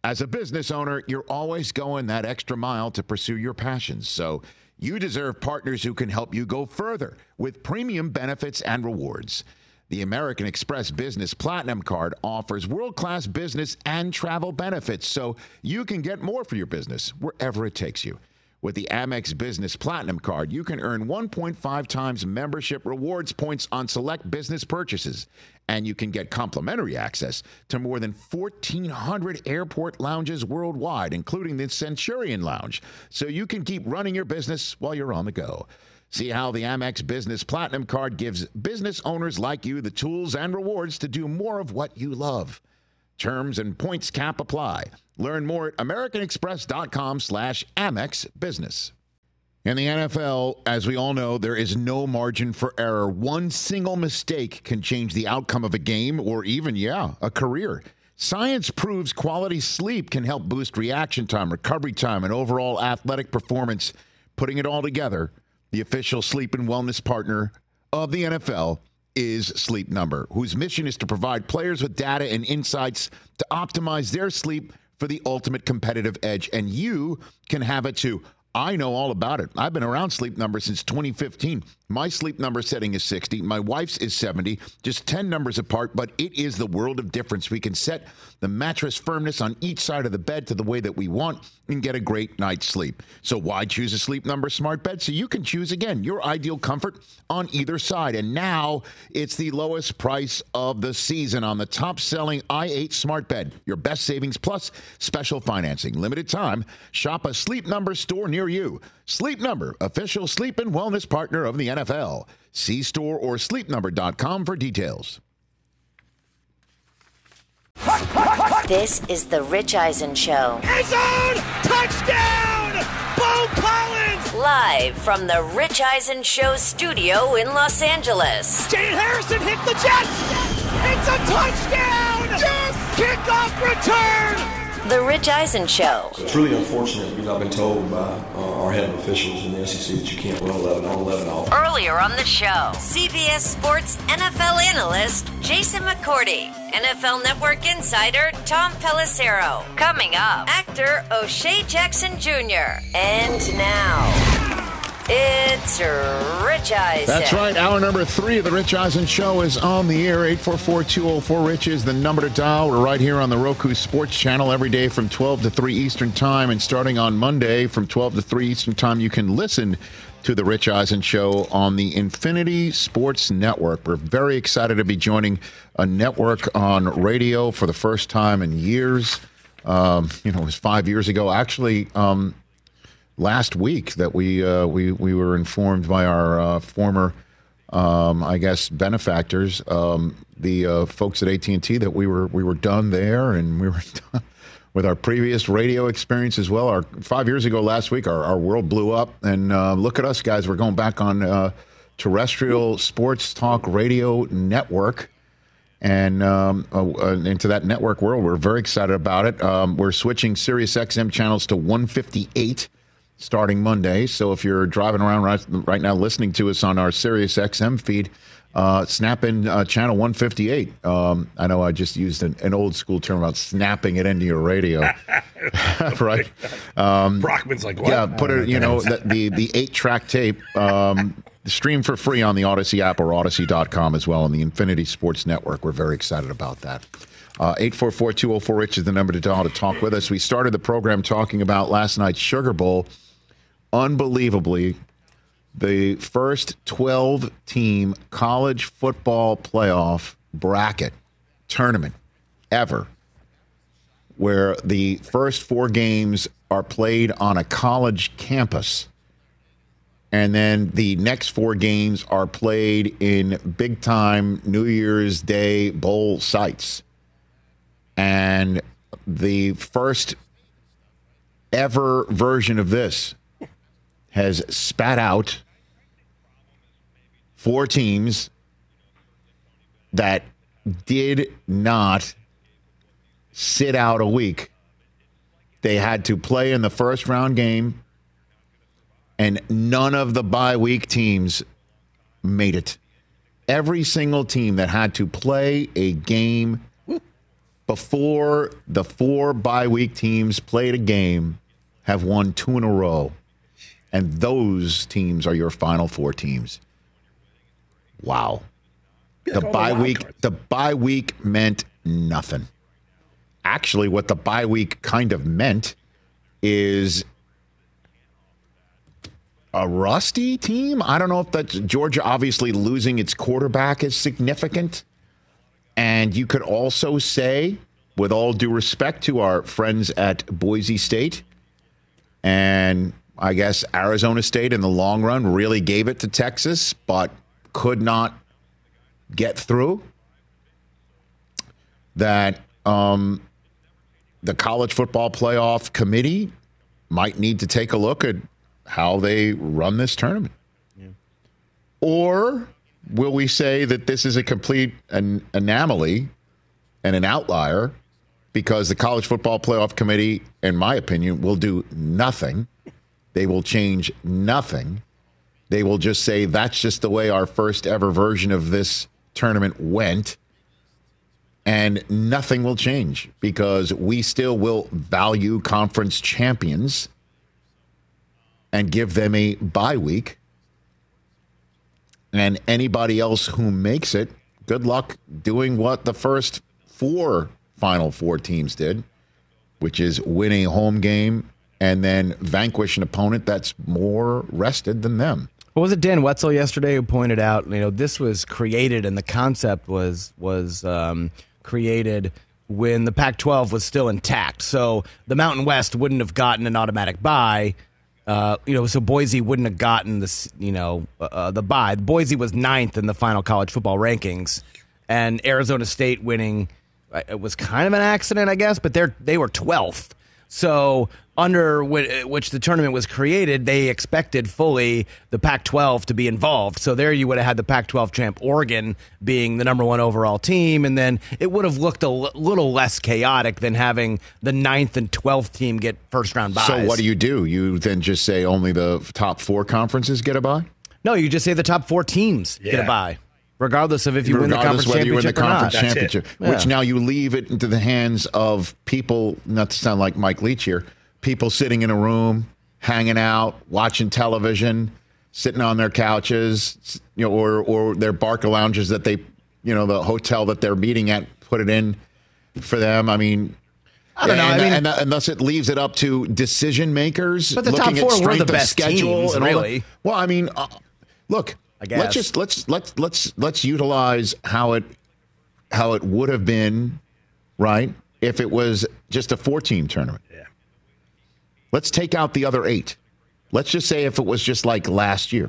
As a business owner, you're always going that extra mile to pursue your passions. So you deserve partners who can help you go further with premium benefits and rewards. The American Express Business Platinum Card offers world-class business and travel benefits so you can get more for your business wherever it takes you. With the Amex Business Platinum Card, you can earn 1.5 times membership rewards points on select business purchases, and you can get complimentary access to more than 1,400 airport lounges worldwide, including the Centurion Lounge, so you can keep running your business while you're on the go. See how the Amex Business Platinum Card gives business owners like you the tools and rewards to do more of what you love. Terms and points cap apply. Learn more at americanexpress.com/Amex Business. In the NFL, as we all know, there is no margin for error. One single mistake can change the outcome of a game or even, a career. Science proves quality sleep can help boost reaction time, recovery time, and overall athletic performance. Putting it all together, the official sleep and wellness partner of the NFL is Sleep Number, whose mission is to provide players with data and insights to optimize their sleep for the ultimate competitive edge. And you can have it too. I know all about it. I've been around Sleep Number since 2015. My sleep number setting is 60. My wife's is 70, just 10 numbers apart, but it is the world of difference. We can set the mattress firmness on each side of the bed to the way that we want and get a great night's sleep. So why choose a Sleep Number smart bed? So you can choose, again, your ideal comfort on either side. And now it's the lowest price of the season on the top-selling i8 smart bed. Your best savings plus special financing. Limited time. Shop a Sleep Number store near you. Sleep Number, official sleep and wellness partner of the NFL. See store or sleepnumber.com for details. This is the Rich Eisen Show. End zone! Touchdown! Bo Collins! Live from the Rich Eisen Show studio in Los Angeles. Jane Harrison hit the Jets! It's a touchdown! Yes! Kickoff return! The Rich Eisen Show. It's really unfortunate because I've been told by our head officials in the SEC that you can't run 11 on 11 off. Earlier on the show, CBS Sports NFL analyst Jason McCourty, NFL Network insider Tom Pelissero. Coming up, actor O'Shea Jackson Jr. And now, it's Rich Eisen. That's right. Hour number 3 of the Rich Eisen Show is on the air. 844-204-RICH is the number to dial. We're right here on the Roku Sports Channel every day from 12 to 3 Eastern Time. And starting on Monday from 12 to 3 Eastern Time, you can listen to the Rich Eisen Show on the Infinity Sports Network. We're very excited to be joining a network on radio for the first time in years. It was 5 years ago. Actually, last week that we were informed by our former, benefactors, the folks at AT&T, that we were done there, and we were done with our previous radio experience as well. 5 years ago last week, our world blew up, and look at us, guys. We're going back on terrestrial sports talk radio network. And into that network world, we're very excited about it. We're switching Sirius XM channels to 158 starting Monday. So if you're driving around right now listening to us on our Sirius XM feed, snap in channel 158. I know I just used an old school term about snapping it into your radio. Right? Brockman's like, what? Yeah, put it, the 8-track tape. Stream for free on the Odyssey app or Odyssey.com as well on the Infinity Sports Network. We're very excited about that. 844-204-RICH is the number to dial to talk with us. We started the program talking about last night's Sugar Bowl. Unbelievably, the first 12-team college football playoff bracket tournament ever, where the first 4 games are played on a college campus, and then the next 4 games are played in big-time New Year's Day bowl sites. And the first ever version of this has spat out 4 teams that did not sit out a week. They had to play in the first round game, and none of the bye week teams made it. Every single team that had to play a game before the 4 bye-week teams played a game have won 2 in a row. And those teams are your Final Four teams. Wow. The bye week meant nothing. Actually, what the bye week kind of meant is a rusty team. I don't know if that's Georgia obviously losing its quarterback is significant. And you could also say, with all due respect to our friends at Boise State, and I guess Arizona State in the long run really gave it to Texas, but could not get through, that the College Football Playoff Committee might need to take a look at how they run this tournament. Yeah. Or will we say that this is a complete anomaly and an outlier because the College Football Playoff Committee, in my opinion, will do nothing. They will change nothing. They will just say that's just the way our first ever version of this tournament went, and nothing will change because we still will value conference champions and give them a bye week. And anybody else who makes it, good luck doing what the first 4 Final Four teams did, which is win a home game and then vanquish an opponent that's more rested than them. What was it, Dan Wetzel yesterday who pointed out, this was created and the concept was created when the Pac-12 was still intact. So the Mountain West wouldn't have gotten an automatic bye. So Boise wouldn't have gotten this, the bye. Boise was 9th in the final college football rankings, and Arizona State winning it was kind of an accident, I guess, but they were 12th. So under which the tournament was created, they expected fully the Pac-12 to be involved. So there you would have had the Pac-12 champ Oregon being the number 1 overall team, and then it would have looked a little less chaotic than having the 9th and 12th team get first-round byes. So what do? You then just say only the top 4 conferences get a bye? No, you just say the top 4 teams get a bye. Regardless of if you win the conference championship or not. Which now you leave it into the hands of people, not to sound like Mike Leach here, people sitting in a room, hanging out, watching television, sitting on their couches, or their Barca lounges that they, the hotel that they're meeting at put it in for them. I mean, I don't know. And thus it leaves it up to decision makers. But the top 4 were the best teams, really. Well, I mean, look. I guess. Let's utilize how it would have been, right, if it was just a 4-team tournament. Yeah. Let's take out the other 8. Let's just say if it was just like last year.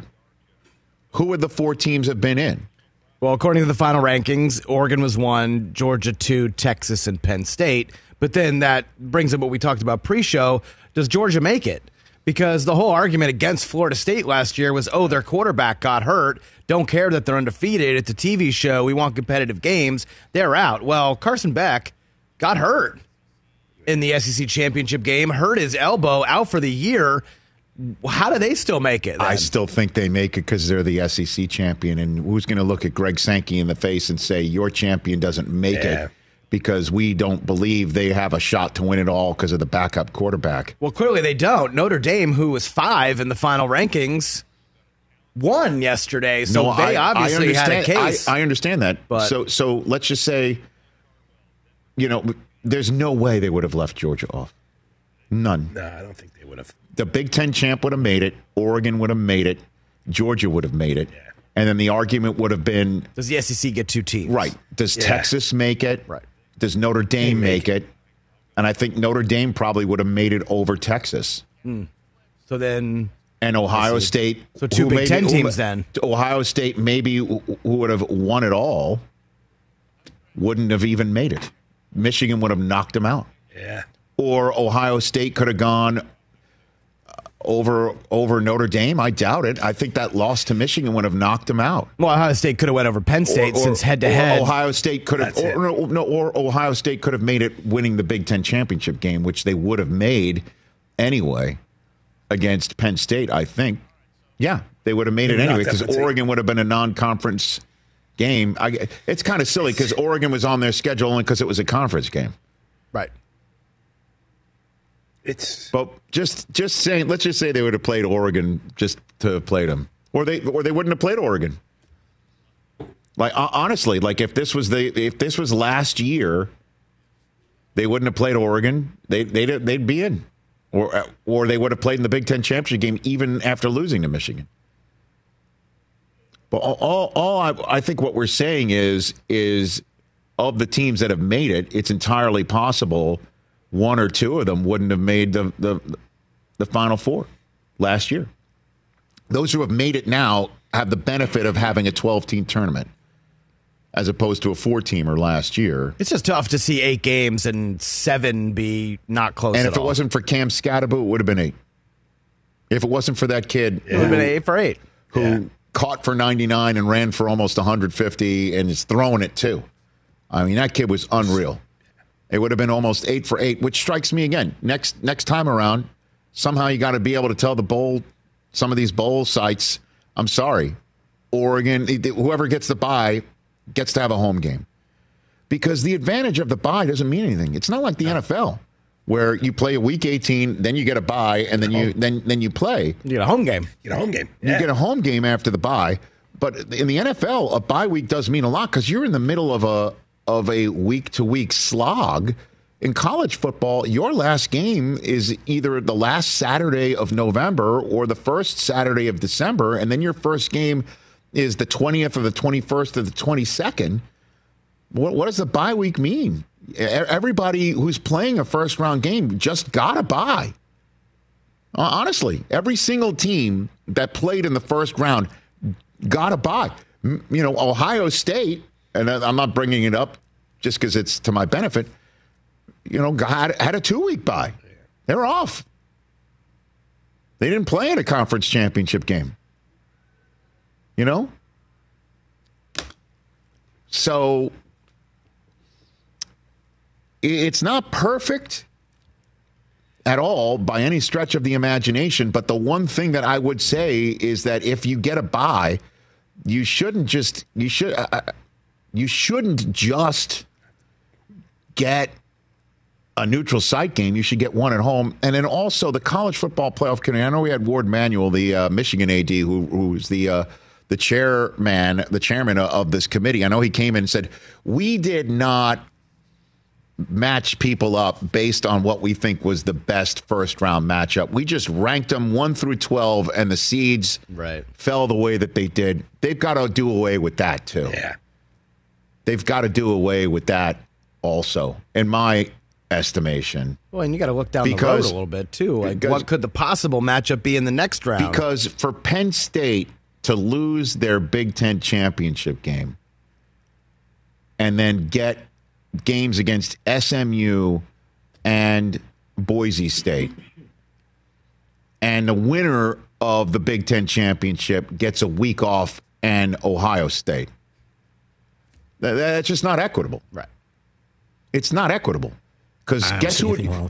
Who would the 4 teams have been in? Well, according to the final rankings, Oregon was 1, Georgia 2, Texas, and Penn State. But then that brings up what we talked about pre-show. Does Georgia make it? Because the whole argument against Florida State last year was, their quarterback got hurt. Don't care that they're undefeated. It's a TV show. We want competitive games. They're out. Well, Carson Beck got hurt in the SEC championship game, hurt his elbow, out for the year. How do they still make it then? I still think they make it because they're the SEC champion. And who's going to look at Greg Sankey in the face and say, your champion doesn't make it? Because we don't believe they have a shot to win it all because of the backup quarterback. Well, clearly they don't. Notre Dame, who was 5 in the final rankings, won yesterday. So they obviously had a case. I understand that. But so let's just say, there's no way they would have left Georgia off. None. No, I don't think they would have. The Big Ten champ would have made it. Oregon would have made it. Georgia would have made it. Yeah. And then the argument would have been, does the SEC get 2 teams? Right. Does Texas make it? Right. Does Notre Dame make it? And I think Notre Dame probably would have made it over Texas. So then... And Ohio State... So 2 Big Ten teams then. Ohio State maybe who would have won it all wouldn't have even made it. Michigan would have knocked them out. Yeah. Or Ohio State could have gone over Notre Dame. I doubt it. I think that loss to Michigan would have knocked them out. Well, Ohio State could have went over Penn State since head-to-head. Ohio State could have, or Ohio State could have made it winning the Big Ten championship game, which they would have made anyway against Penn State, I think. Yeah, they would have made it anyway because Oregon would have been a non-conference game. It's kind of silly because Oregon was on their schedule only because it was a conference game. Right. But just saying, let's just say they would have played Oregon just to have played them, or they wouldn't have played Oregon. Like honestly, like if this was last year, they wouldn't have played Oregon. They'd be in, or they would have played in the Big Ten championship game even after losing to Michigan. But I think what we're saying is of the teams that have made it, it's entirely possible one or two of them wouldn't have made the Final Four last year. Those who have made it now have the benefit of having a 12-team tournament as opposed to a 4-teamer last year. It's just tough to see 8 games and 7 be not close at all. And if it wasn't for Cam Scatterbo, it would have been 8. If it wasn't for that kid, it would have been 8 for 8. Who caught for 99 and ran for almost 150 and is throwing it too. I mean, that kid was unreal. It would have been almost 8 for 8, which strikes me again. Next time around, somehow you got to be able to tell some of these bowl sites, I'm sorry, Oregon, whoever gets the bye gets to have a home game. Because the advantage of the bye doesn't mean anything. It's not like the NFL where you play a week 18, then you get a bye, and then you play. You get a home game. You get a home game after the bye. But in the NFL, a bye week does mean a lot because you're in the middle of a week-to-week slog. In college football, your last game is either the last Saturday of November or the first Saturday of December, and then your first game is the 20th or the 21st or the 22nd. What does the bye week mean? Everybody who's playing a first-round game just got a bye. Honestly, every single team that played in the first round got a bye. You know, Ohio State, and I'm not bringing it up just because it's to my benefit, you know, had a 2-week bye. They were off. They didn't play in a conference championship game. You know? So it's not perfect at all by any stretch of the imagination, but the one thing that I would say is that if you get a bye, you shouldn't just get a neutral site game. You should get one at home. And then also the college football playoff committee. I know we had Ward Manuel, the Michigan AD, who's the chairman of this committee. I know he came in and said, we did not match people up based on what we think was the best first round matchup. We just ranked them 1 through 12, and the seeds fell the way that they did. They've got to do away with that too. Yeah, they've got to do away with that also, in my estimation. Well, and you got to look down the road a little bit too. Like, what could the possible matchup be in the next round? Because for Penn State to lose their Big Ten championship game and then get games against SMU and Boise State, and the winner of the Big Ten championship gets a week off and Ohio State. That's just not equitable. Right. It's not equitable. Because guess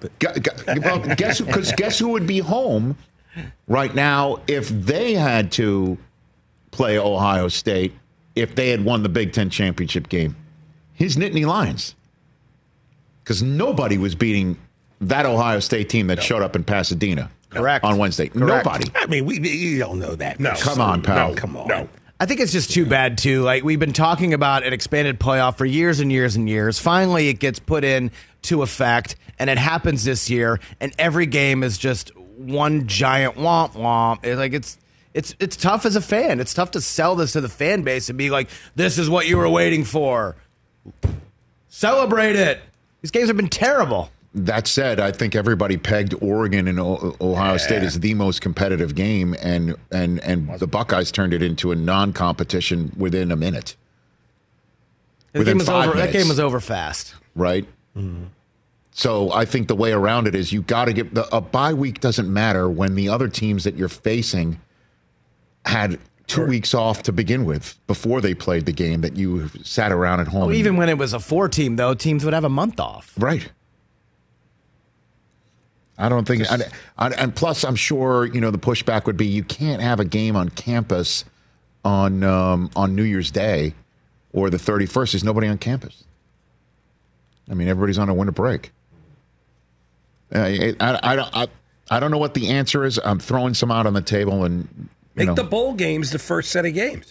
who would be home right now if they had to play Ohio State if they had won the Big Ten championship game? His Nittany Lions. Because nobody was beating that Ohio State team that showed up in Pasadena on Wednesday. Correct. Nobody. I mean, we don't know that. No. Come on, pal. No, come on. No. I think it's just too bad, too. Like, we've been talking about an expanded playoff for years and years and years. Finally, it gets put into effect, and it happens this year, and every game is just one giant womp womp. It's tough as a fan. It's tough to sell this to the fan base and be like, this is what you were waiting for. Celebrate it. These games have been terrible. That said, I think everybody pegged Oregon and Ohio State as the most competitive game, and the Buckeyes turned it into a non-competition within a minute. Within 5 minutes. That game was over fast. Right? Mm-hmm. So I think the way around it is you got to get a bye week doesn't matter when the other teams that you're facing had 2 weeks off to begin with before they played the game that you sat around at home. Oh, even when it was a 4-team, though, teams would have a month off. Right. I don't think, and plus, I'm sure the pushback would be you can't have a game on campus on New Year's Day or the 31st, there's nobody on campus. I mean, everybody's on a winter break. I don't know what the answer is. I'm throwing some out on the table, and make the bowl games the first set of games.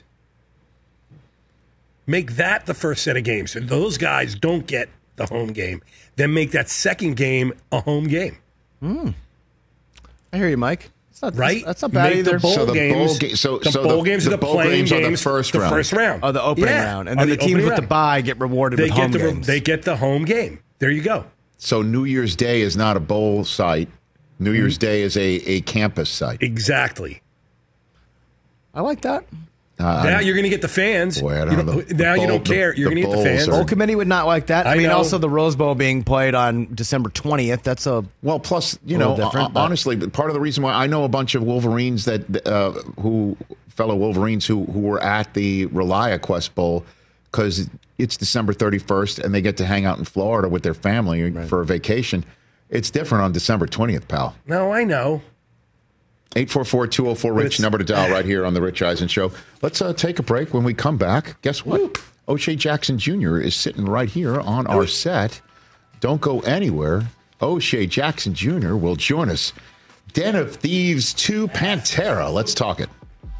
Make that the first set of games. And those guys don't get the home game. Then make that second game a home game. I hear you, Mike. It's not, right? That's not bad either. The bowl games are the playing games. The first round. Oh, the opening round. And then the teams with the bye get rewarded with home games. They get the home game. There you go. So New Year's Day is not a bowl site. New Year's Day is a campus site. Exactly. I like that. Now you're going to get the fans. Boy, I don't know. Now you don't care. You're going to get the fans. Bowl committee would not like that. I mean, know. also the Rose Bowl being played on December 20th. That's a well. Plus, honestly, part of the reason why I know a bunch of Wolverines fellow Wolverines who were at the ReliaQuest Bowl because it's December 31st and they get to hang out in Florida with their family for a vacation. It's different on December 20th, pal. No, I know. 844-204-RICH, number to dial right here on the Rich Eisen Show. Let's take a break. When we come back, guess what? O'Shea Jackson Jr. is sitting right here on our set. Don't go anywhere. O'Shea Jackson Jr. will join us. Den of Thieves 2 Pantera. Let's talk it.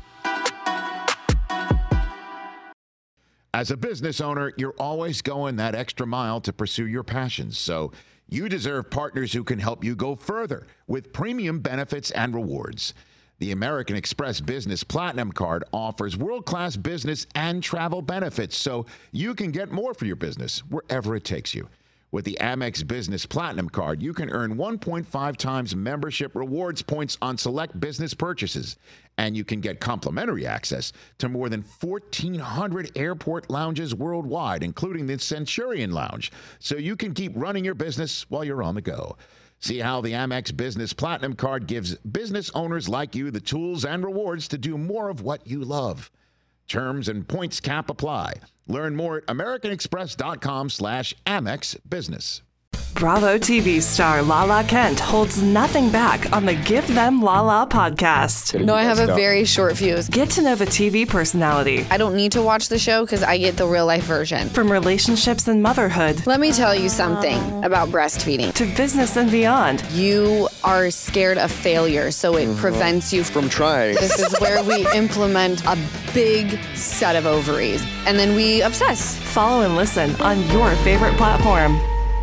As a business owner, you're always going that extra mile to pursue your passions. So you deserve partners who can help you go further with premium benefits and rewards. The American Express Business Platinum Card offers world-class business and travel benefits so you can get more for your business wherever it takes you. With the Amex Business Platinum Card, you can earn 1.5 times membership rewards points on select business purchases, and you can get complimentary access to more than 1,400 airport lounges worldwide, including the Centurion Lounge, so you can keep running your business while you're on the go. See how the Amex Business Platinum Card gives business owners like you the tools and rewards to do more of what you love. Terms and points cap apply. Learn more at americanexpress.com/Amex Business. Bravo TV star Lala Kent holds nothing back on the Give Them Lala podcast. No, I have a very short fuse. Get to know the TV personality. I don't need to watch the show because I get the real life version. From relationships and motherhood. Let me tell you something about breastfeeding. To business and beyond. You are scared of failure, so it prevents you from trying. This is where we implement a big set of ovaries, and then we obsess. Follow and listen on your favorite platform.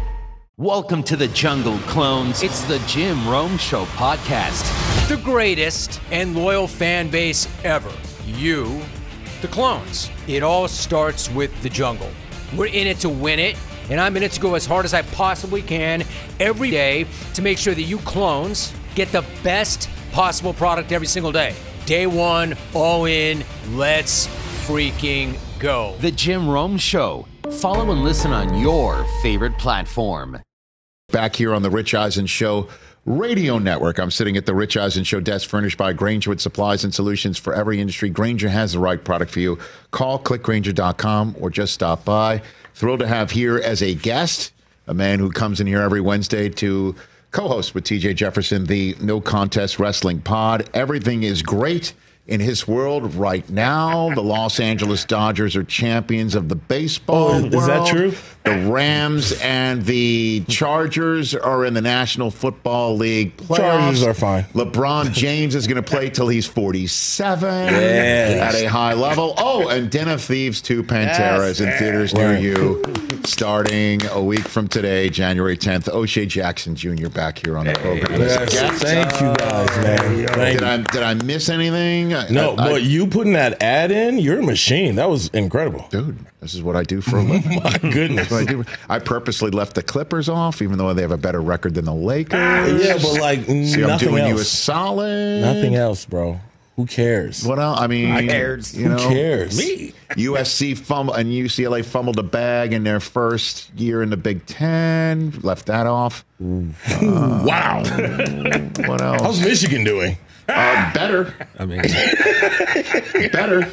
Welcome to the jungle, clones. It's the Jim Rome Show podcast. The greatest and loyal fan base ever. You, the clones. It all starts with the jungle. We're in it to win it, and I'm in it to go as hard as I possibly can every day to make sure that you clones get the best possible product every single day. Day one, all in, let's freaking go. The Jim Rome Show. Follow and listen on your favorite platform. Back here on the Rich Eisen Show Radio Network. I'm sitting at the Rich Eisen Show desk furnished by Grainger with supplies and solutions for every industry. Grainger has the right product for you. Call clickgrainger.com or just stop by. Thrilled to have here as a guest a man who comes in here every Wednesday to co-host with TJ Jefferson the No Contest Wrestling Pod. Everything is great in his world right now. The Los Angeles Dodgers are champions of the baseball world. Is that true? The Rams and the Chargers are in the National Football League playoffs. Chargers are fine. LeBron James is going to play till he's 47 at a high level. Oh, and Den of Thieves 2 Pantera is in theaters near you starting a week from today, January 10th. O'Shea Jackson Jr. back here on the program. Thank you guys, man. Did I miss anything? No, but you putting that ad in, you're a machine. That was incredible. Dude, this is what I do for a living. My goodness. I purposely left the Clippers off, even though they have a better record than the Lakers. Yeah, but like See, nothing I'm doing else. you a solid. Nothing else, bro. Who cares? What else? I mean, Who cares? Who cares? Me. USC fumbled and UCLA fumbled a bag in their first year in the Big Ten. Left that off. Wow. What else? How's Michigan doing? Better. I mean, better.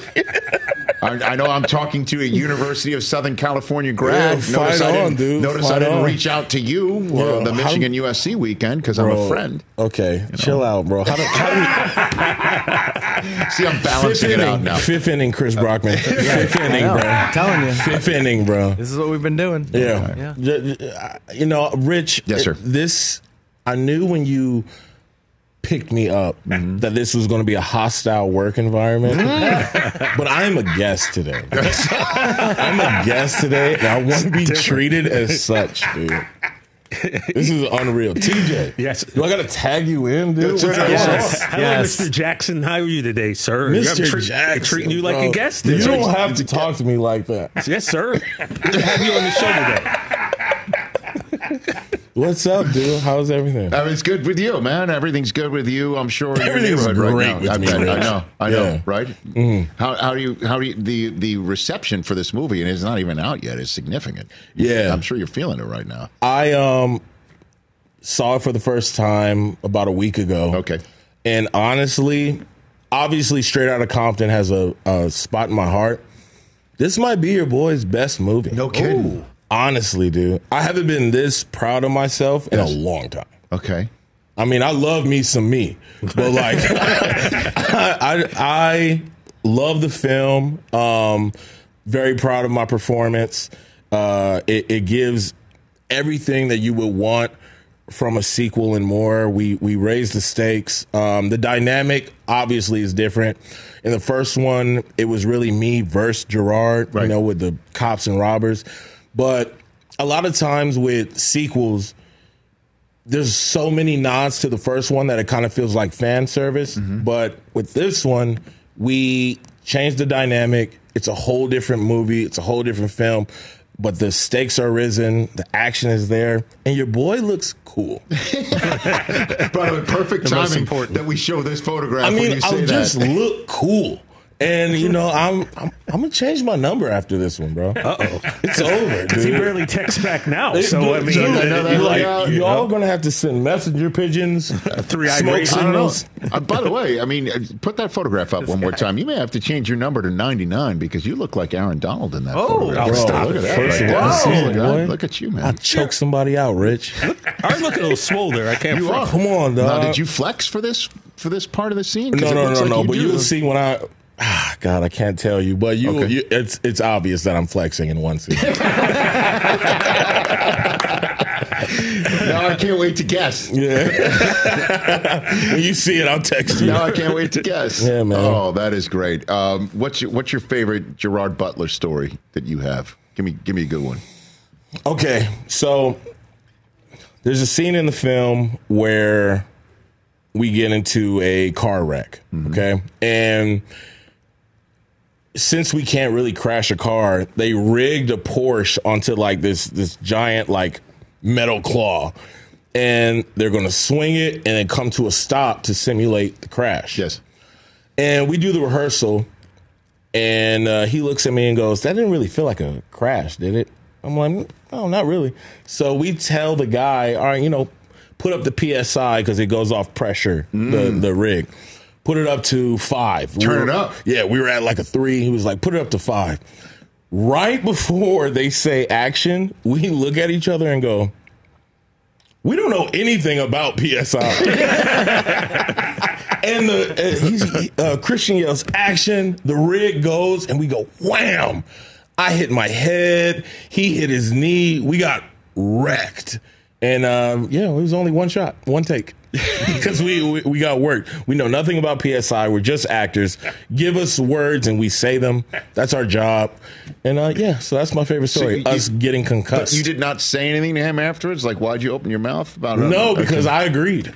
I know I'm talking to a University of Southern California grad. Notice I didn't reach out to you the Michigan USC weekend because I'm a friend. Okay, chill out, bro. How See, I'm balancing it out now. Fifth inning, Chris Brockman. Fifth inning, bro. I'm telling you. Fifth inning, bro. This is what we've been doing. Yeah. You know, Rich. Yes, sir. I knew when you picked me up that this was going to be a hostile work environment. But I'm a guest today. I'm a guest today, and I want to be treated as such, dude. This is unreal. TJ. Yes. Do I got to tag you in, dude? Yes. Hello, Yes. Mr. Jackson. How are you today, sir? Mr. Jackson. Treating you like bro. a guest. You today. don't have to talk to me like that. Yes, sir. Good to have you on the show today. What's up, dude? How's everything? It's good with you, man. Everything's good with you. I'm sure. in your Everything's neighborhood great right with now. me, I Rich. know. Yeah. Right? How do you the reception for this movie, and it's not even out yet, is significant. Yeah. I'm sure you're feeling it right now. I saw it for the first time about a week ago. Okay. And honestly, obviously, Straight Outta Compton has a spot in my heart. This might be your boy's best movie. No kidding. Ooh. Honestly, dude. I haven't been this proud of myself in a long time. Okay. I mean, I love me some me, but like, I love the film. Very proud of my performance. It gives everything that you would want from a sequel and more. We raised the stakes. The dynamic obviously is different. In the first one, it was really me versus Gerard, right, with the cops and robbers. But a lot of times with sequels, there's so many nods to the first one that it kind of feels like fan service. But with this one, we changed the dynamic. It's a whole different movie. It's a whole different film. But the stakes are risen. The action is there. And your boy looks cool. By the way, perfect timing that we show this photograph. I when mean, you say I'll just look cool. And, I'm going to change my number after this one, bro. Uh-oh. It's over, dude. He barely texts back now. So, I mean, you all going to have to send messenger pigeons, three-eyed smoke racer. signals. By the way, I mean, put that photograph up one more time. You may have to change your number to 99 because you look like Aaron Donald in that photograph. Bro, stop look it. at that. First Right of all, there. look at you, man. I'll choke somebody out, Rich. I look a little swole there. I can't You front. are. Come on, dog. Now, did you flex for this part of the scene? 'Cause No, it no, looks no, like no. you But do. you'll see when God, I can't tell you. But Okay. it's obvious that I'm flexing in one scene. Now I can't wait to guess. Yeah. When you see it, I'll text you. Now I can't wait to guess. Yeah, man. Oh, that is great. What's your favorite Gerard Butler story that you have? Give me a good one. Okay, so there's a scene in the film where we get into a car wreck, okay? And since we can't really crash a car, they rigged a Porsche onto like this giant like metal claw. And they're going to swing it and then come to a stop to simulate the crash. Yes. And we do the rehearsal, and he looks at me and goes, "That didn't really feel like a crash, did it?" I'm like, "No, not really." So we tell the guy, "All right, put up the PSI because it goes off pressure, the rig. Put it up to 5. Turn it up." Yeah, we were at like a 3. He was like, "Put it up to 5." Right before they say action, we look at each other and go, "We don't know anything about PSI." And Christian yells action, the rig goes, and we go wham. I hit my head, he hit his knee, we got wrecked. And it was only one shot, one take. Because we got worked. We know nothing about PSI. We're just actors. Give us words and we say them. That's our job. And so that's my favorrait story. So us getting concussed. But you did not say anything to him afterwards? Like, why'd you open your mouth about it? No, because I agreed.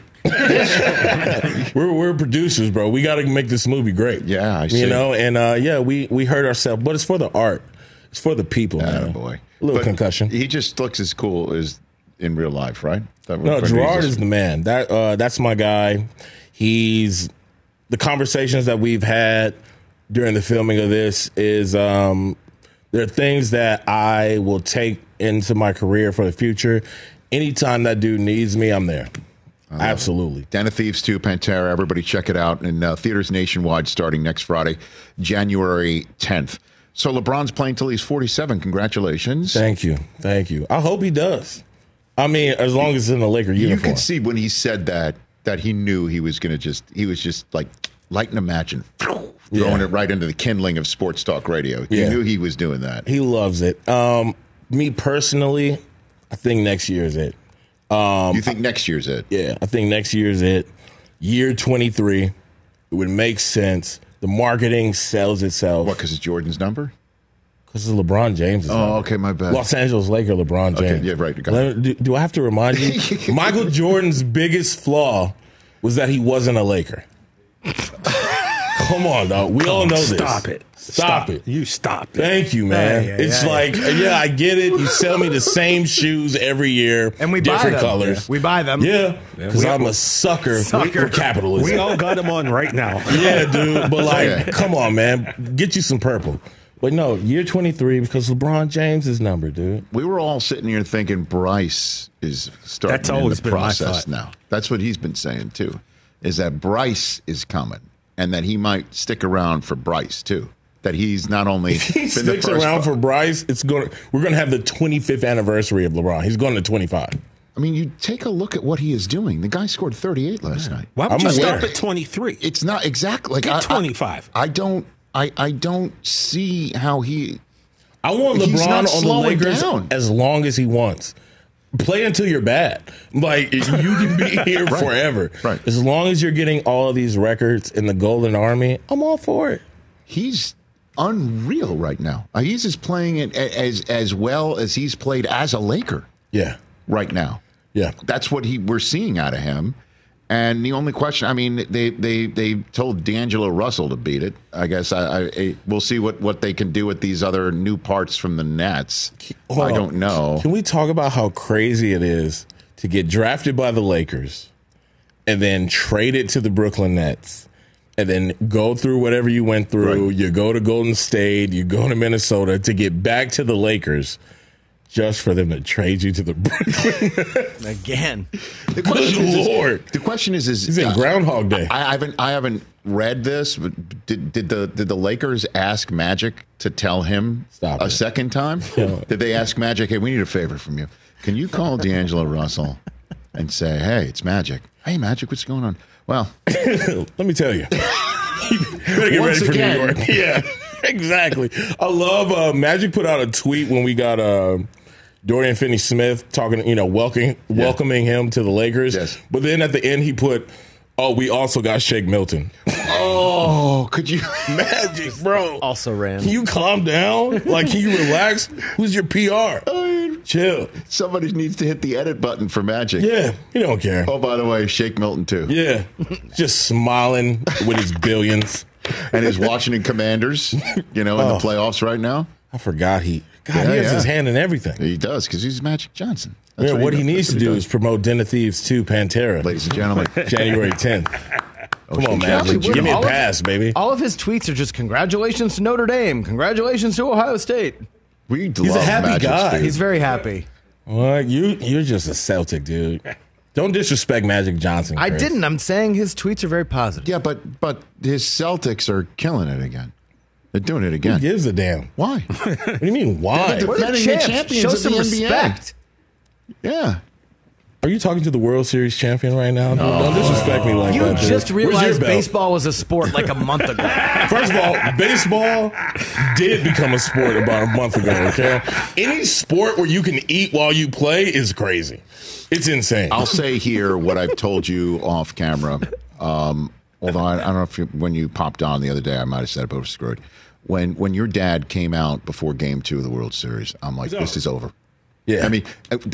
we're producers, bro. We got to make this movie great. Yeah, I see. And we hurt ourselves, but it's for the art. It's for the people, man. Boy. A little But concussion. He just looks as cool as in real life, right? No, Gerard is the man. That's my guy. The conversations that we've had during the filming of this is there are things that I will take into my career for the future. Anytime that dude needs me, I'm there. Absolutely. Den of Thieves 2, Pantera. Everybody check it out in theaters nationwide starting next Friday, January 10th. So LeBron's playing till he's 47. Congratulations. Thank you. I hope he does. I mean, as long as it's in the Laker uniform. You could see when he said that he knew he was just like lighting a match and throwing it right into the kindling of sports talk radio. You knew he was doing that. He loves it. Me personally, I think next year is it. You think next year's it? Yeah, I think next year's it. Year 23, it would make sense. The marketing sells itself. What, because it's Jordan's number? Because it's LeBron James' number. Okay, my bad. Los Angeles Laker LeBron James. Okay, yeah, right. Do I have to remind you? Michael Jordan's biggest flaw was that he wasn't a Laker. Come on, dog. We all know this. Stop it. Stop it. You stop it. Thank you, man. I get it. You sell me the same shoes every year. And we buy different them. colors. We buy them. Yeah. Because I'm a sucker for capitalism. We all got them on right now. Yeah, dude. But come on, man. Get you some purple. But no, year 23 because LeBron James' number, dude. We were all sitting here thinking Bryce is starting That's always the been my process thought. now. That's what he's been saying too, is that Bryce is coming and that he might stick around for Bryce too. That he's not only if he sticks around for Bryce, we're gonna have the 25th anniversary of LeBron. He's going to 25. I mean, you take a look at what he is doing. The guy scored 38 last night. Why would you stop at 23? It's not exactly like Get 25. I don't see how he. I want LeBron on the Lakers as long as he wants. Play until you're bad. Like, you can be here forever. Right. As long as you're getting all of these records in the Golden Army, I'm all for it. He's unreal right now. He's just playing it as well as he's played as a Laker. Yeah. Right now. Yeah. That's what we're seeing out of him. And the only question, I mean, they told D'Angelo Russell to beat it. I guess we'll see what they can do with these other new parts from the Nets. I don't know. Can we talk about how crazy it is to get drafted by the Lakers and then trade it to the Brooklyn Nets and then go through whatever you went through? Right. You go to Golden State, you go to Minnesota to get back to the Lakers. Just for them to trade you to the Brooklyn again. The question Good Lord. The question is he's in Groundhog Day. I haven't read this, but did the Lakers ask Magic to tell him a second time? Yeah. Did they ask Magic, hey, we need a favor from you? Can you call D'Angelo Russell and say, hey, it's Magic. Hey, Magic, what's going on? Well, let me tell you. You better get ready for New York. Yeah, exactly. I love Magic put out a tweet when we got Dorian Finney-Smith talking, welcoming him to the Lakers. Yes. But then at the end he put, we also got Shake Milton. Oh, could you Magic, bro? Also ran. Can you calm down? Like, can you relax? Who's your PR? Chill. Somebody needs to hit the edit button for Magic. Yeah, he don't care. Oh, by the way, Shake Milton too. Yeah, just smiling with his billions. And his Washington Commanders, in the playoffs right now. I forgot he has his hand in everything. He does, because he's Magic Johnson. That's what he needs to do is promote Den of Thieves 2 Pantera. Ladies and gentlemen. January 10th. Come on, Magic. Give me a pass, baby. All of his tweets are just congratulations to Notre Dame. Congratulations to Ohio State. He's a happy guy. He's very happy. Well, you're just a Celtic, dude. Don't disrespect Magic Johnson, Chris. I didn't. I'm saying his tweets are very positive. Yeah, but his Celtics are killing it again. They're doing it again. Who gives a damn? Why? What do you mean, why? They're the champions Show of some the respect. NBA. Yeah. Are you talking to the World Series champion right now? No. Don't disrespect me like that. You just realized baseball was a sport like a month ago. First of all, baseball did become a sport about a month ago, okay? Any sport where you can eat while you play is crazy. It's insane. I'll say here what I've told you off camera. Although I don't know if when you popped on the other day, I might have said it, but I was screwed. When your dad came out before Game 2 of the World Series, I'm like, this is over. Yeah, I mean,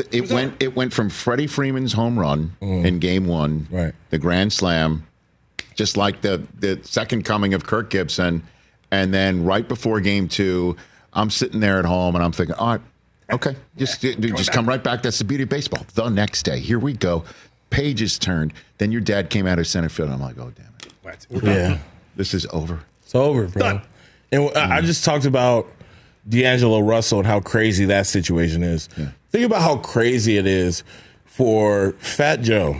it went from Freddie Freeman's home run in Game 1, right, the grand slam, just like the second coming of Kirk Gibson, and then right before Game 2, I'm sitting there at home and I'm thinking, all right, okay, just come right back. That's the beauty of baseball. The next day, here we go. Pages turned. Then your dad came out of center field. And I'm like, oh damn it, yeah, this is over. It's over, bro. Done. And I just talked about D'Angelo Russell and how crazy that situation is. Yeah. Think about how crazy it is for Fat Joe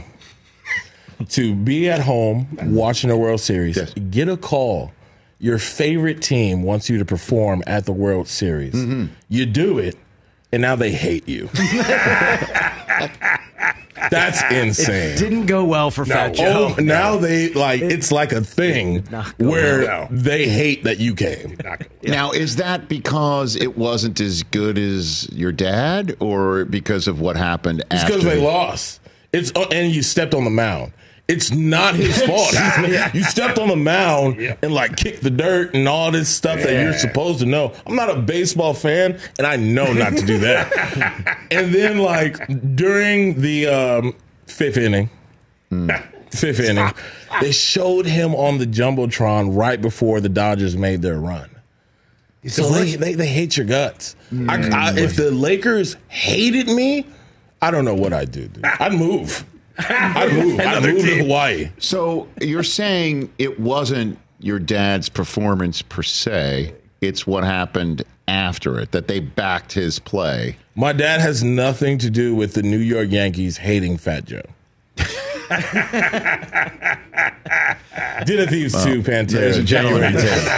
to be at home watching a World Series, get a call. Your favorite team wants you to perform at the World Series. Mm-hmm. You do it, and now they hate you. That's insane. It didn't go well for Fat Joe. Oh, now it's like a thing where they hate that you came. Now, is that because it wasn't as good as your dad, or because of what happened It's after? because they lost. And you stepped on the mound. It's not his fault. You stepped on the mound and kicked the dirt and all this stuff that you're supposed to know. I'm not a baseball fan, and I know not to do that. And then during the fifth inning, they showed him on the Jumbotron right before the Dodgers made their run. So they hate your guts. If the Lakers hated me, I don't know what I'd do, dude. I'd move. I'd move to Hawaii. So you're saying it wasn't your dad's performance per se, it's what happened after it, that they backed his play. My dad has nothing to do with the New York Yankees hating Fat Joe. Dinner Thieves 2, Pantera. Ladies and gentlemen,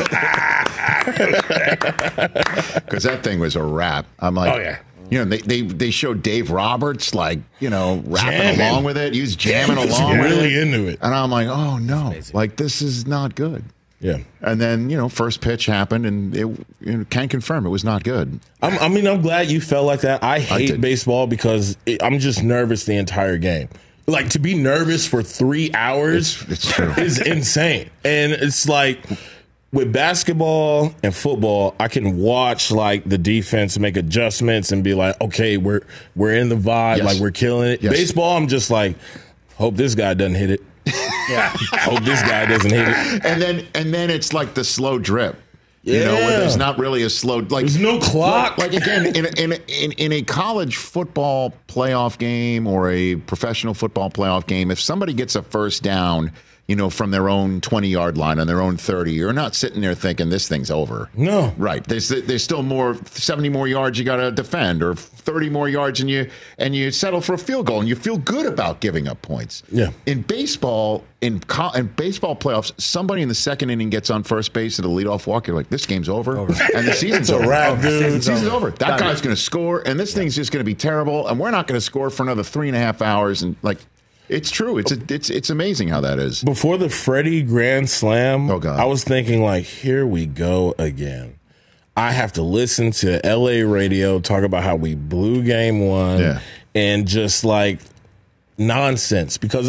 because that thing was a wrap. I'm like, oh, yeah. They showed Dave Roberts rapping jamming along with it. He was jamming along with really it. into it. And I'm like, oh no, this is not good. Yeah. And then, first pitch happened, and it can confirm it was not good. I'm glad you felt like that. I hate baseball because I'm just nervous the entire game. To be nervous for 3 hours it's true. is insane. And it's with basketball and football, I can watch the defense make adjustments and be like, okay, we're in the vibe, yes. we're killing it. Yes. Baseball, I'm just hope this guy doesn't hit it. Yeah. Hope this guy doesn't hit it. And then it's the slow drip. Yeah. Where there's not really a slow there's no clock. Again, in a college football playoff game or a professional football playoff game, if somebody gets a first down, from their own 20-yard line on their own 30, you're not sitting there thinking this thing's over. No. Right. There's still 70 more yards you got to defend, or 30 more yards, and you settle for a field goal, and you feel good about giving up points. Yeah. In baseball, in baseball playoffs, somebody in the second inning gets on first base at a leadoff walk. You're like, this game's over. And the season's over. Wrap, dude. The season's over. That guy's going to score, and this thing's just going to be terrible, and we're not going to score for another 3.5 hours. And it's true. It's amazing how that is. Before the Freddie Grand Slam, God. I was thinking here we go again. I have to listen to LA radio talk about how we blew game one and just nonsense, because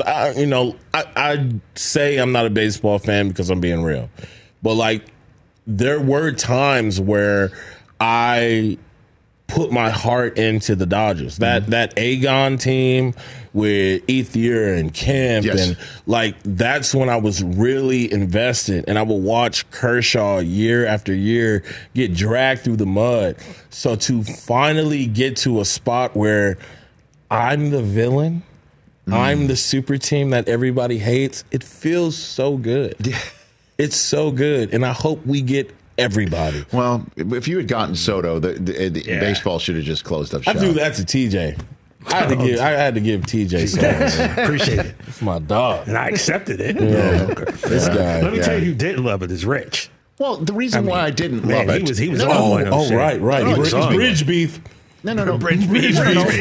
I say I'm not a baseball fan because I'm being real, but there were times where I put my heart into the Dodgers. That Agon team with Ethier and Kemp, and that's when I was really invested, and I would watch Kershaw year after year get dragged through the mud. So to finally get to a spot where I'm the villain, I'm the super team that everybody hates, it feels so good. It's so good, and I hope we get everybody. Well, if you had gotten Soto, the baseball should have just closed up shop. I threw that to TJ. I had to give TJ something. Appreciate it. It's my dog. And I accepted it. This guy. Let me tell you who didn't love it is Rich. Well, the reason why I didn't love it. He was on one. Right. Bridge beef. No. Bridge beef.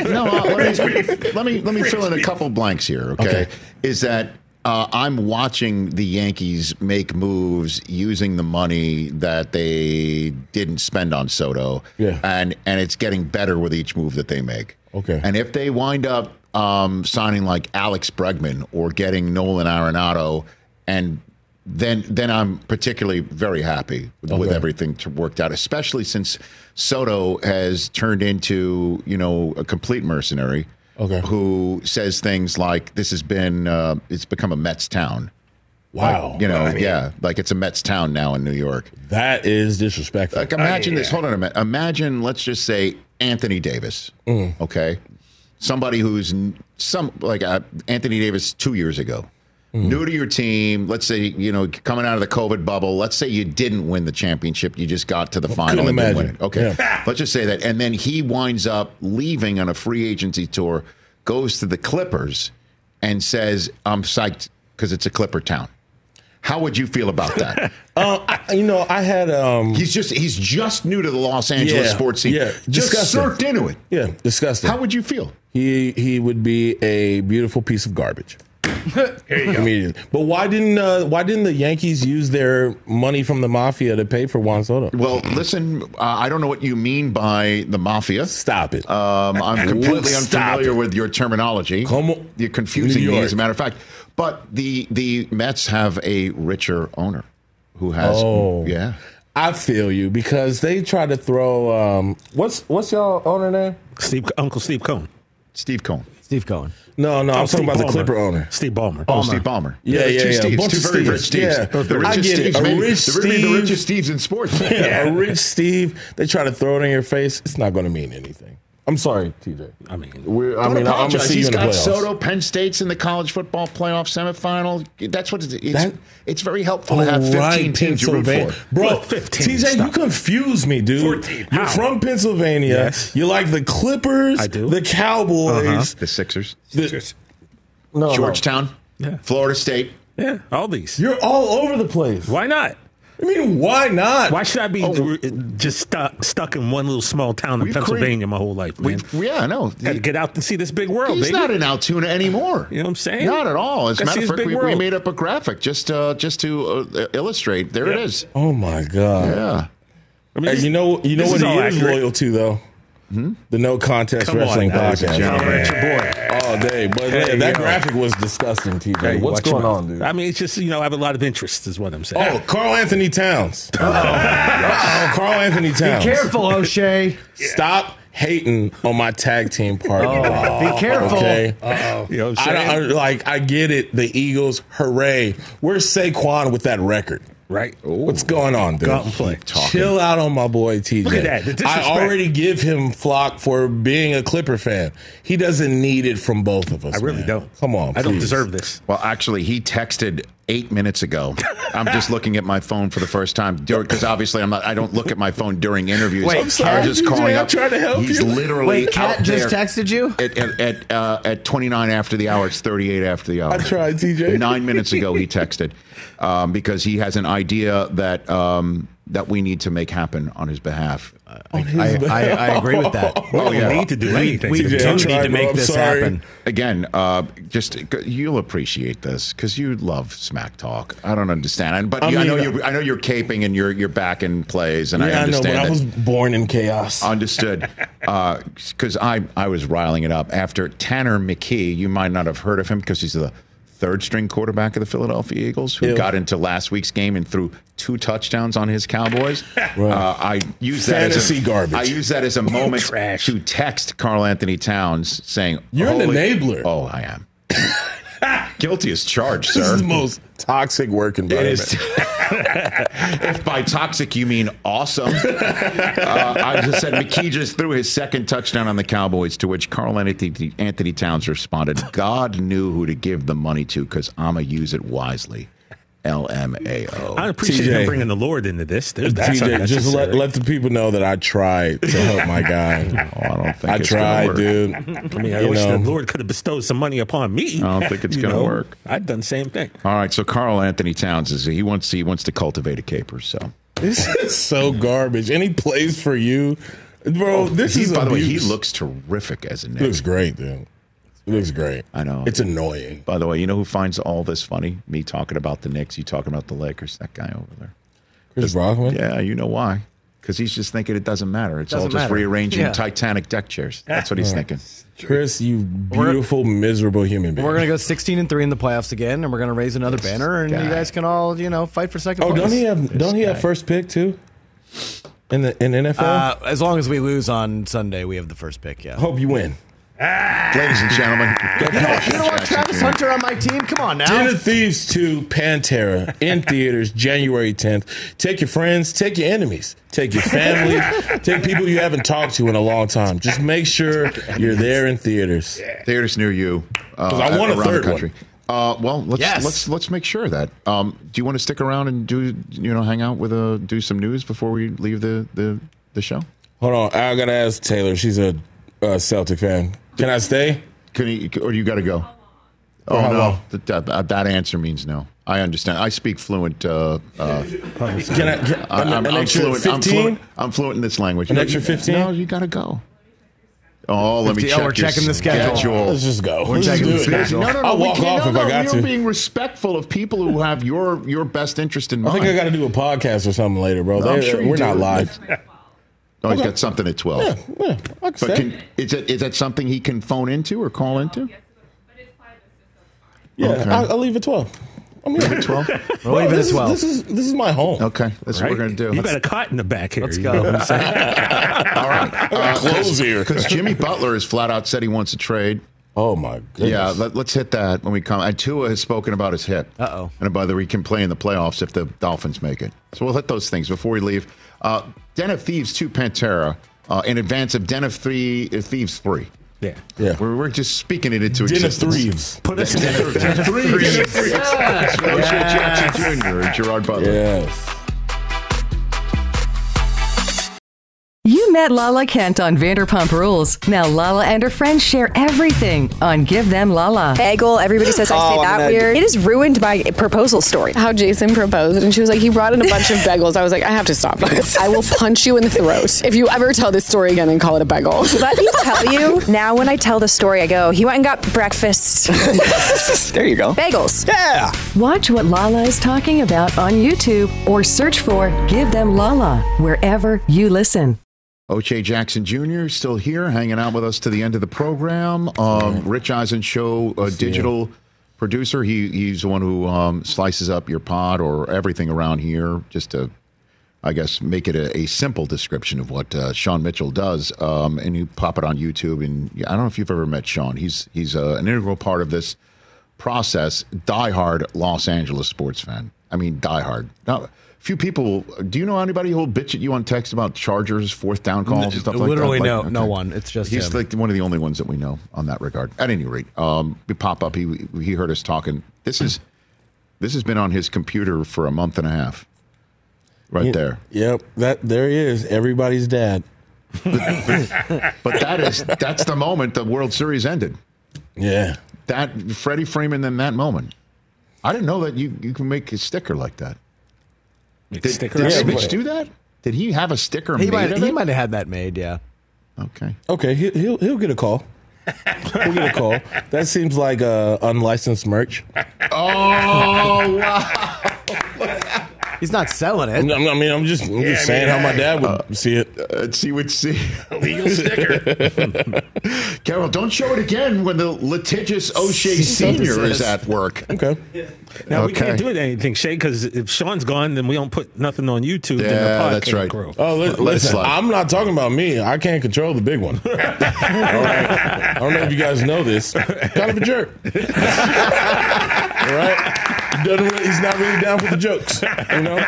Let me fill in a couple blanks here, okay? Is that I'm watching the Yankees make moves using the money that they didn't spend on Soto, and it's getting better with each move that they make. Okay. And if they wind up signing Alex Bregman or getting Nolan Arenado, and then I'm particularly very happy with everything worked out, especially since Soto has turned into a complete mercenary. Who says things like, this has been, it's become a Mets town. Wow. It's a Mets town now in New York. That is disrespectful. Imagine this. Hold on a minute. Imagine, let's just say, Anthony Davis. Okay? Somebody who's Anthony Davis 2 years ago. New to your team. Let's say, coming out of the COVID bubble. Let's say you didn't win the championship. You just got to the final and didn't win it. Okay. Yeah. Let's just say that. And then he winds up leaving on a free agency tour, goes to the Clippers, and says, I'm psyched because it's a Clipper town. How would you feel about that? I had he's just new to the Los Angeles sports scene. Yeah, just disgusting. surfed into it. Yeah, disgusting. How would you feel? he would be a beautiful piece of garbage. There you go. Immediately. But why didn't the Yankees use their money from the mafia to pay for Juan Soto? Well, listen, I don't know what you mean by the mafia. Stop it. I'm completely unfamiliar with your terminology. You're confusing me, as a matter of fact. But the Mets have a richer owner who has. Yeah. I feel you, because they try to throw. What's y'all owner name? Uncle Steve Cohen. Steve Cohen. Steve Cohen. No, I'm talking about the Clipper owner. Steve Ballmer. Oh, Steve Ballmer. Yeah. Two Steves. Two very rich Steves. Yeah. The richest I get it. Steves. A rich Steve. The richest Steves in sports. Yeah, a rich Steve. They try to throw it in your face. It's not going to mean anything. I'm sorry, TJ. I'm going to see you in the playoffs. Soto, Penn State's in the college football playoff semifinal. That's what it's very helpful to have 15 teams you root for. Bro, 15, TJ, you confuse me, dude. 14. You're from Pennsylvania. Yes. You like the Clippers, I do. The Cowboys, the Sixers, Georgetown, Florida State. Yeah, all these. You're all over the place. Why not? I mean, why not? Why should I be just stuck in one little small town in Pennsylvania my whole life, man? I know. Got to get out and see this big world, He's baby. not in Altoona anymore. You know what I'm saying? Not at all. As a matter of fact, we made up a graphic just to illustrate. There it is. Oh, my God. Yeah. I mean, you know what he is loyal to, though? The No Contest Wrestling Podcast. All day. But that graphic was disgusting, TJ. Hey, what's going on, dude? I mean, it's just, I have a lot of interest is what I'm saying. Oh, Carl Anthony Towns. Carl Anthony Towns. Be careful, O'Shea. Stop hating on my tag team partner. Be careful. Okay? You know what I'm saying? I get it. The Eagles, hooray. Where's Saquon with that record? Right. What's going on, dude? Go out and play. Chill out on my boy, TJ. Look at that. The disrespect. I already give him flock for being a Clipper fan. He doesn't need it from both of us. I really don't. Come on, I don't please. deserve this. Well, actually, he texted 8 minutes ago. I'm just looking at my phone for the first time because obviously I don't look at my phone during interviews. Wait, I'm just calling up. I'm trying to help He's you. literally Kat out just there texted you? at 29 after the hour. It's 38 after the hour. I tried, TJ. 9 minutes ago, he texted because he has an idea that we need to make happen on his behalf. I agree with that. We don't need to do anything. We do need to make this happen. Again, you'll appreciate this because you love smack talk. I don't understand, but I know you're caping and you're back in plays, and I understand. I was born in chaos. Understood, because I was riling it up after Tanner McKee. You might not have heard of him because he's the third-string quarterback of the Philadelphia Eagles, who got into last week's game and threw 2 touchdowns on his Cowboys. I use that garbage. I use that as a moment to text Carl Anthony Towns saying, "You're an enabler." Oh, I am. Guilty as charged, sir. This is the most toxic work environment. If by toxic you mean awesome. I just said McKee just threw his second touchdown on the Cowboys, to which Carl Anthony Towns responded, "God knew who to give the money to because I'ma use it wisely." LMAO. I appreciate him bringing the Lord into this. TJ, just let the people know that I tried to help my guy. I don't think I tried, dude. I mean, I wish the Lord could have bestowed some money upon me. I don't think it's going to work. I've done the same thing. All right, so Carl Anthony Towns he wants to cultivate a caper. So this is so garbage. And he plays for you, bro. By the way, he looks terrific as a name. He looks great, dude. It looks great. I know. It's annoying. By the way, you know who finds all this funny? Me talking about the Knicks, you talking about the Lakers, that guy over there. Chris Brockman? Yeah, you know why. Because he's just thinking it doesn't matter. It's all just rearranging Titanic deck chairs. That's what he's thinking. Chris, you beautiful, miserable human being. We're going to go 16-3 in the playoffs again, and we're going to raise another banner, and you guys can all, fight for second place. Don't he have first pick, too? In NFL? As long as we lose on Sunday, we have the first pick, yeah. Hope you win. Ladies and gentlemen, you don't want Travis Hunter on my team? Come on now. Den of Thieves 2 Pantera in theaters January 10th. Take your friends, take your enemies, take your family, take people you haven't talked to in a long time. Just make sure you're there in theaters. Theaters near you. Because I want a third one. Well, let's make sure of that. Do you want to stick around and hang out with do some news before we leave the show? Hold on, I gotta ask Taylor. She's a Celtic fan. Can I stay? Or you got to go? Oh no, that answer means no. I understand. I speak fluent. I'm extra fluent. 15? I'm fluent in this language. An extra 15? No, you got to go. Oh, let me check. We're checking the schedule. Let's just go. We're checking the schedule. No, I'll walk off if I got to. You're being respectful of people who have your best interest in mind. I think I got to do a podcast or something later, bro. I'm sure we're not live. Oh, he's got something at 12. Yeah, but is that something he can phone into or call into? Yeah, okay. I'll leave at 12. I'm leaving at 12. We're leaving at 12. This is my home. Okay, that's what we're going to do. You got a cot in the back here. Let's you go. know what I'm saying? All right, close here because Jimmy Butler has flat out said he wants to trade. Oh my goodness. Yeah, let's hit that when we come. And Tua has spoken about his hip. And about whether he can play in the playoffs if the Dolphins make it. So we'll hit those things before we leave. Den of Thieves 2 Pantera in advance of Den of Thieves 3. Yeah. We're just speaking it into Den of existence. Thieves. Put us Den of Thieves. O'Shea Jackson Jr. and Gerard Butler. Yes. You met Lala Kent on Vanderpump Rules. Now Lala and her friends share everything on Give Them Lala. Bagel, everybody says I say that weird. It has ruined my proposal story. How Jason proposed, and she was like, he brought in a bunch of bagels. I was like, I have to stop this. I will punch you in the throat if you ever tell this story again and call it a bagel. Let me tell you, now when I tell the story, I go, he went and got breakfast. There you go. Bagels. Yeah. Watch what Lala is talking about on YouTube or search for Give Them Lala wherever you listen. O'Shea Jackson Jr. still here, hanging out with us to the end of the program. Rich Eisen Show digital producer. He's the one who slices up your pod or everything around here, just to, I guess, make it a simple description of what Sean Mitchell does. And you pop it on YouTube. And I don't know if you've ever met Sean. He's an integral part of this process. Diehard Los Angeles sports fan. I mean, diehard. Now, few people. Do you know anybody who will bitch at you on text about Chargers fourth down calls and stuff like that? Literally, no one. It's just he's him. like one of the only ones that we know on that regard. At any rate, we pop up. He heard us talking. This has been on his computer for a month and a half. Right there. Yep. There he is. Everybody's dad. But that's the moment the World Series ended. Yeah. That Freddie Freeman in that moment. I didn't know that you can make a sticker like that. Did Switch do that? Did he have a sticker made of it? He might have had that made, yeah. Okay. He'll get a call. He'll get a call. That seems like unlicensed merch. Oh, wow. He's not selling it. I mean, I'm just saying how my dad would see it. He would see legal sticker. Carol, don't show it again when the litigious O'Shea Sr. is at work. Okay. Now we can't do anything, Shay, because if Sean's gone, then we don't put nothing on YouTube. Yeah, then the pod that's can't right. grow. Oh, listen, I'm not talking about me. I can't control the big one. All right. I don't know if you guys know this. Kind of a jerk. All right. He's not really down for the jokes, you know.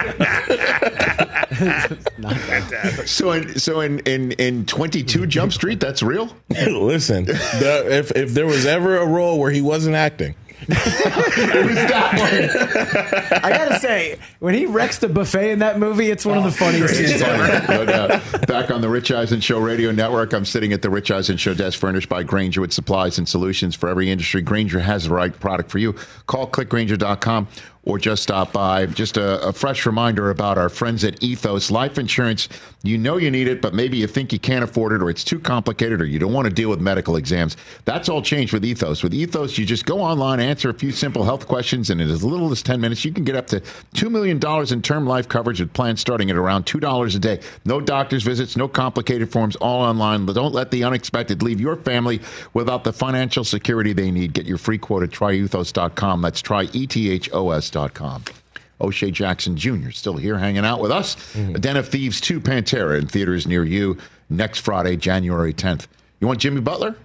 So in 22 Jump Street, that's real. Listen, if there was ever a role where he wasn't acting, it was that one. I gotta say, when he wrecks the buffet in that movie, it's one of the funniest scenes ever. Back on the Rich Eisen Show Radio Network, I'm sitting at the Rich Eisen Show desk furnished by Grainger with supplies and solutions for every industry. Grainger has the right product for you. Call clickgrainger.com or just stop by. Just a fresh reminder about our friends at Ethos Life Insurance. You know you need it, but maybe you think you can't afford it, or it's too complicated, or you don't want to deal with medical exams. That's all changed with Ethos. With Ethos, you just go online, answer a few simple health questions, and in as little as 10 minutes, you can get up to $2 million in term life coverage with plans starting at around $2 a day. No doctor's visits, no complicated forms, all online. Don't let the unexpected leave your family without the financial security they need. Get your free quote at tryethos.com. That's tryethos.com. O'Shea Jackson Jr. still here hanging out with us. A Den of Thieves 2 Pantera in theaters near you next Friday, January 10th. You want Jimmy Butler?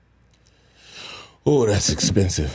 Oh, that's expensive.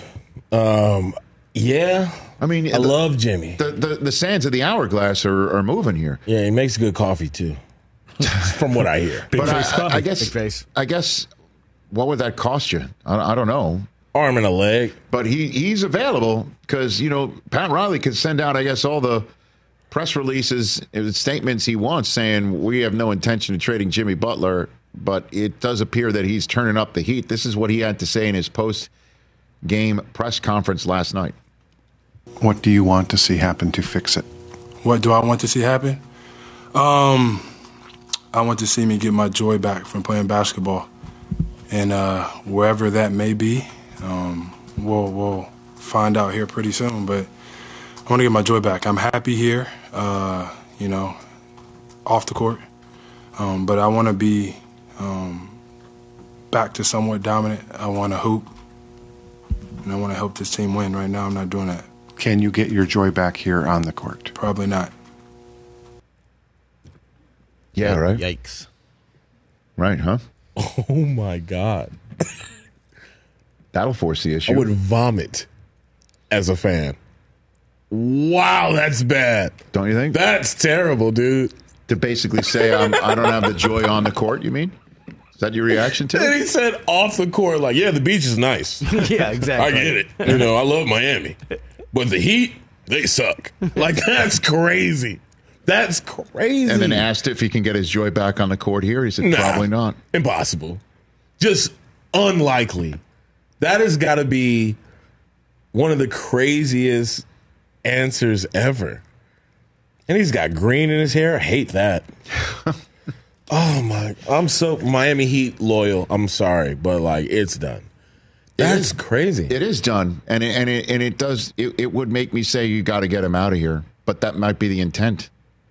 Yeah. I mean, I love Jimmy. The sands of the hourglass are moving here. Yeah, he makes good coffee too, from what I hear. Big But face coffee. Big face. I guess, what would that cost you? I don't know. Arm and a leg. But he's available because, Pat Riley could send out, I guess, all the press releases and statements he wants saying we have no intention of trading Jimmy Butler, but it does appear that he's turning up the heat. This is what he had to say in his post-game press conference last night. What do you want to see happen to fix it? What do I want to see happen? I want to see me get my joy back from playing basketball. and wherever that may be, we'll find out here pretty soon. But I want to get my joy back. I'm happy here, off the court, but I want to be back to somewhat dominant. I want to hoop, and I want to help this team win. Right now, I'm not doing that. Can you get your joy back here on the court? Probably not. Yeah, right. Yikes. Right, huh? Oh, my God. That'll force the issue. I would vomit as a fan. Wow, that's bad. Don't you think? That's terrible, dude. To basically say I don't have the joy on the court, you mean? Is that your reaction to it? And he said off the court, like, yeah, the beach is nice. Yeah, exactly. I get it. I love Miami. But the Heat, they suck. Like, that's crazy. That's crazy. And then asked if he can get his joy back on the court here. He said, probably not. Impossible. Just unlikely. That has got to be one of the craziest answers ever. And he's got green in his hair. I hate that. Oh, my. I'm so Miami Heat loyal. I'm sorry, but, like, it's done. That's crazy. It is done. And it does. It would make me say you got to get him out of here. But that might be the intent.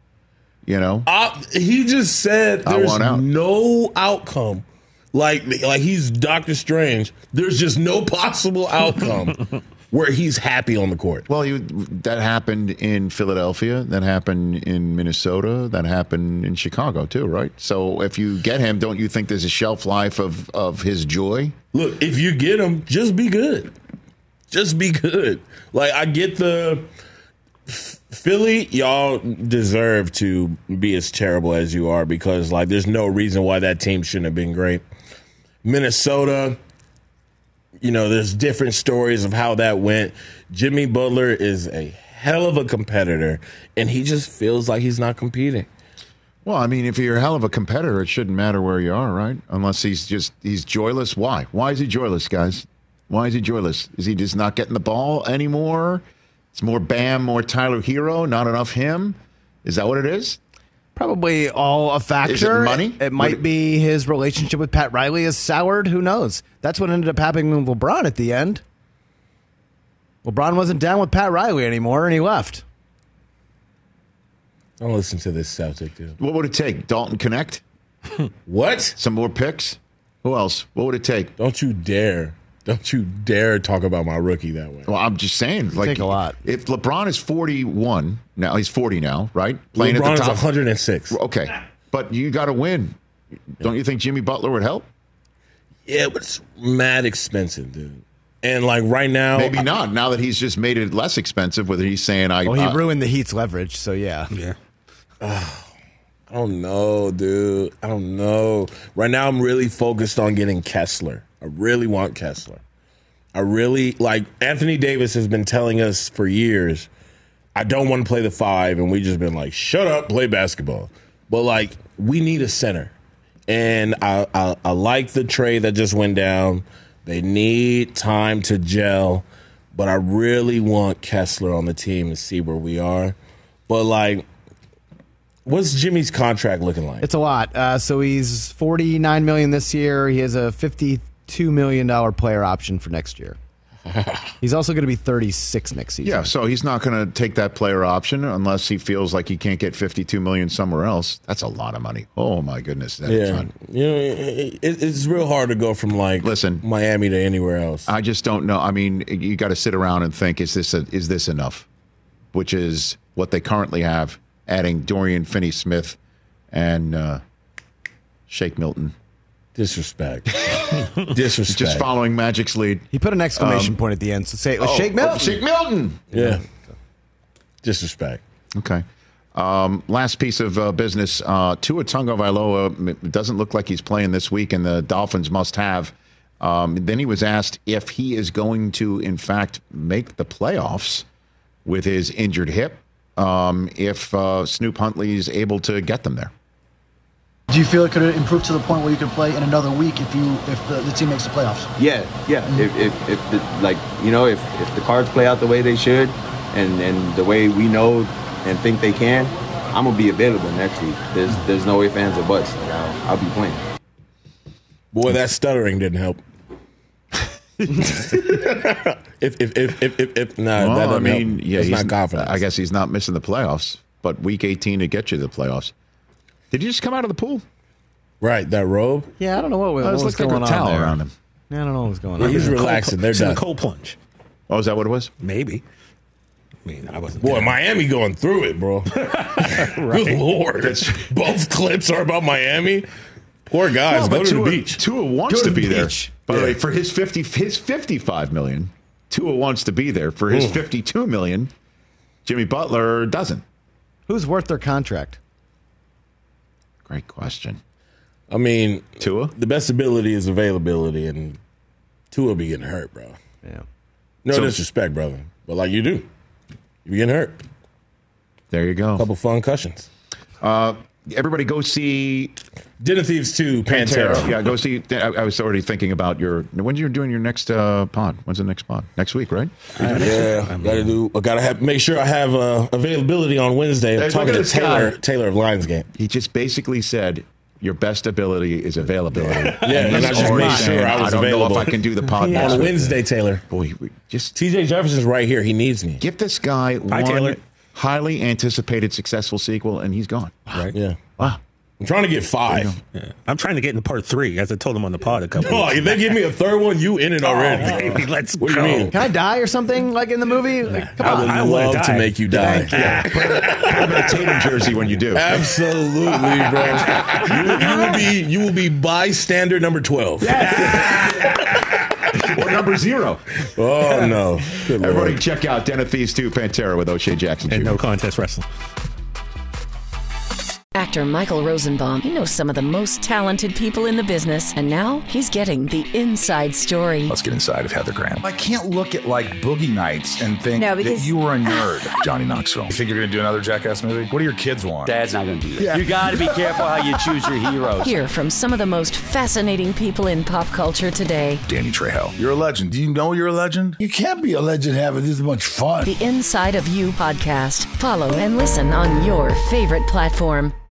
He just said there's no outcome. Like he's Doctor Strange. There's just no possible outcome where he's happy on the court. Well, that happened in Philadelphia. That happened in Minnesota. That happened in Chicago, too, right? So if you get him, don't you think there's a shelf life of his joy? Look, if you get him, just be good. Just be good. Like, I get the Philly, y'all deserve to be as terrible as you are because, like, there's no reason why that team shouldn't have been great. Minnesota, there's different stories of how that went. Jimmy Butler is a hell of a competitor, and he just feels like he's not competing. Well, I mean, if you're a hell of a competitor, it shouldn't matter where you are, right? Unless he's joyless. Why? Why is he joyless, guys? Why is he joyless? Is he just not getting the ball anymore? It's more Bam, more Tyler Hero, not enough him? Is that what it is? Probably all a factor. Is it money? It might be his relationship with Pat Riley is soured. Who knows? That's what ended up happening with LeBron at the end. LeBron wasn't down with Pat Riley anymore, and he left. Don't listen to this Celtic dude. What would it take? Dalton Connect? What? Some more picks? Who else? What would it take? Don't you dare talk about my rookie that way. Well, I'm just saying. Like, take a lot. If LeBron is 41 now, he's 40 now, right? Playing LeBron at the top. is 106. Okay, but you got to win. Don't you think Jimmy Butler would help? Yeah, but it's mad expensive, dude. And like right now, maybe not. Now that he's just made it less expensive, whether he's saying he ruined the Heat's leverage. So yeah. I don't know, dude. I don't know. Right now, I'm really focused on getting Kessler. I really want Kessler. I really like Anthony Davis has been telling us for years, I don't want to play the 5, and we just been like, shut up, play basketball. But like, we need a center, and I like the trade that just went down. They need time to gel, but I really want Kessler on the team and see where we are. But like, what's Jimmy's contract looking like? It's a lot. So he's $49 million this year. He has a $52 million player option for next year. He's also going to be 36 next season. Yeah, so he's not going to take that player option unless he feels like he can't get $52 million somewhere else. That's a lot of money. Oh my goodness, it's real hard to go from like Miami to anywhere else. I just don't know. I mean, you got to sit around and think: is this enough? Which is what they currently have, adding Dorian Finney-Smith and Shake Milton. Disrespect. Just following Magic's lead. He put an exclamation point at the end. So say, Shake Milton. Shake Milton. Yeah. Disrespect. Okay. Last piece of business. Tua Tagovailoa doesn't look like he's playing this week, and the Dolphins must have. Then he was asked if he is going to, in fact, make the playoffs with his injured hip, if Snoop Huntley is able to get them there. Do you feel it could improve to the point where you could play in another week if the team makes the playoffs? Yeah. Mm-hmm. If the Cards play out the way they should, and the way we know and think they can, I'm gonna be available next week. There's no ifs, ands, or buts. I'll be playing. Boy, that stuttering didn't help. That he's not confidence. I guess he's not missing the playoffs, but week 18 to get you to the playoffs. Did you just come out of the pool? Right, that robe. Yeah, I don't know what was going on towel there. around him. Yeah, I don't know what was going on. He's relaxing. They're It's in done. a cold plunge. Oh, is that what it was? Maybe. I mean, I wasn't. Boy, there. Miami going through it, bro. Good Lord. Both clips are about Miami. Poor guys. Go to the beach. Tua wants to be there. By the way, for his $55 million, Tua wants to be there. For his $52 million, Jimmy Butler doesn't. Who's worth their contract? Great question. I mean, Tua? The best ability is availability, and Tua be getting hurt, bro. Yeah. No disrespect, brother, but like you do. You be getting hurt. There you go. A couple fun cushions. Everybody go see Den of Thieves 2, Pantera. Yeah, go see. I was already thinking about when you're doing your next pod. When's the next pod? Next week, right? Make sure I have availability on Wednesday. I'm talking to Taylor of Lionsgate. He just basically said, your best ability is availability. Yeah, and I just made sure I was don't available. know if I can do the pod next on week. Wednesday, Taylor. Boy, just TJ Jefferson's right here. He needs me. Give this guy one Taylor. highly anticipated successful sequel, and he's gone. Right? Yeah. Wow. I'm trying to get 5. Yeah. I'm trying to get into part 3, as I told him on the pod a couple Oh, weeks if they give me a third one, you in it already. baby, let's What do go. you mean? Can I die or something like in the movie? Like, come on. I would love to make you die. Put him in a Tatum jersey when you do. Absolutely, bro. You will be bystander number 12. Or number 0. Oh, no. Good Everybody Lord. check out Den of Thieves 2 Pantera with O'Shea Jackson Jr. And no contest wrestling. Actor Michael Rosenbaum, he knows some of the most talented people in the business, and now he's getting the inside story. Let's get inside of Heather Graham. I can't look at like Boogie Nights and think that you were a nerd, Johnny Knoxville. You think you're going to do another Jackass movie? What do your kids want? Dad's not going to do that. You got to be careful how you choose your heroes. Hear from some of the most fascinating people in pop culture today. Danny Trejo. You're a legend. Do you know you're a legend? You can't be a legend having this much fun. The Inside of You podcast. Follow and listen on your favorite platform.